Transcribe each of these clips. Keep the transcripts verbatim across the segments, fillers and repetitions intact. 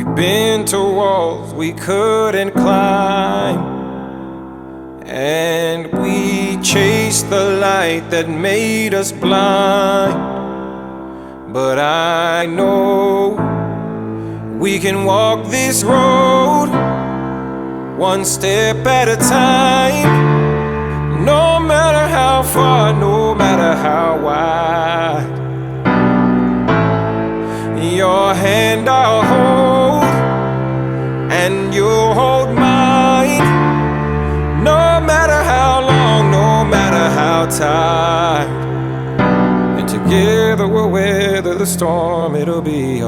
We've been to walls we couldn't climb, and we chased the light that made us blind. But I know we can walk this road one step at a time. No matter how far, no matter how wide, your hand I'll hold, and you'll hold mine. No matter how long, no matter how tight, and together we'll weather the storm, it'll be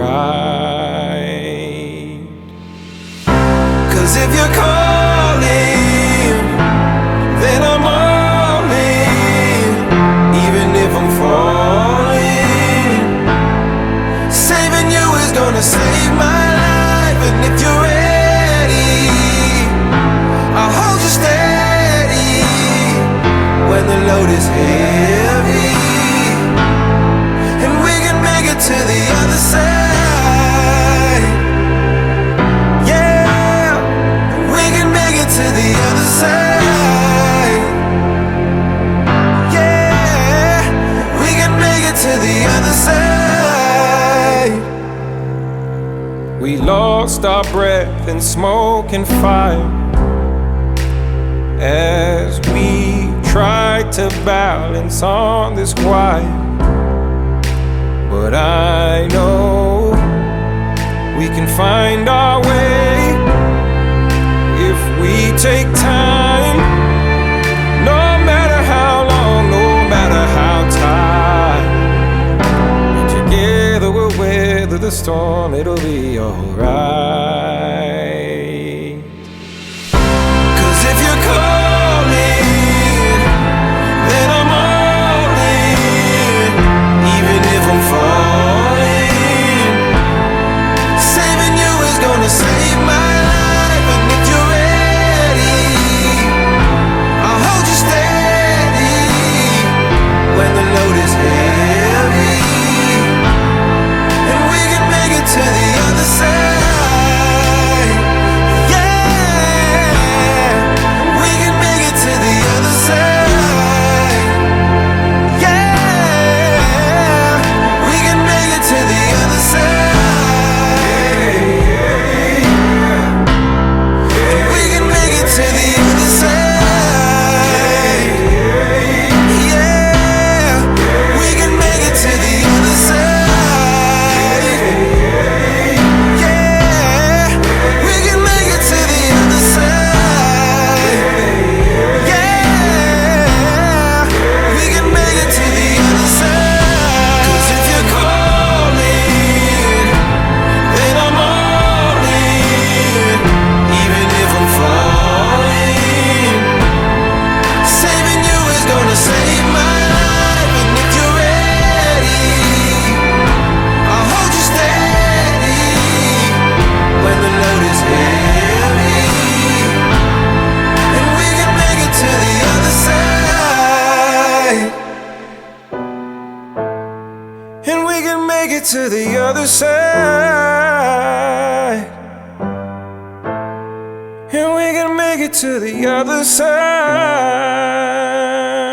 alright. 'Cause if you're calling, then I'm all in. Even if I'm falling, saving you is gonna save my life. And if you're ready, I'll hold you steady when the load is heavy, and we can make it to the other side. Yeah, we can make it to the other side. Yeah, we can make it to the other side. We lost our breath in smoke and fire as we tried to balance on this wire. But I know we can find our way if we take time. No matter how long, no matter how tight, and together we'll weather the storm, it'll be alright. 'Cause if you're calling, then I'm all in. Even if I'm falling, saving you is gonna save my life. And if you're ready, I'll hold you steady when the load is heavy, and we can make it to the other side. Yeah, we can make it to the other side. Yeah, we can make it to the other side. And we can make it to the other side. Yeah, we can make it to the other side. Yeah, we can make it to the other side. Yeah, we can make it to the other side. 'Cause if you're calling, then I'm all in. Even if I'm falling, saving you is gonna save my life. And if you're ready, I'll hold you steady when the load is heavy, and we can make it to the other side. And we can make it to the other side. And we can make it to the other side.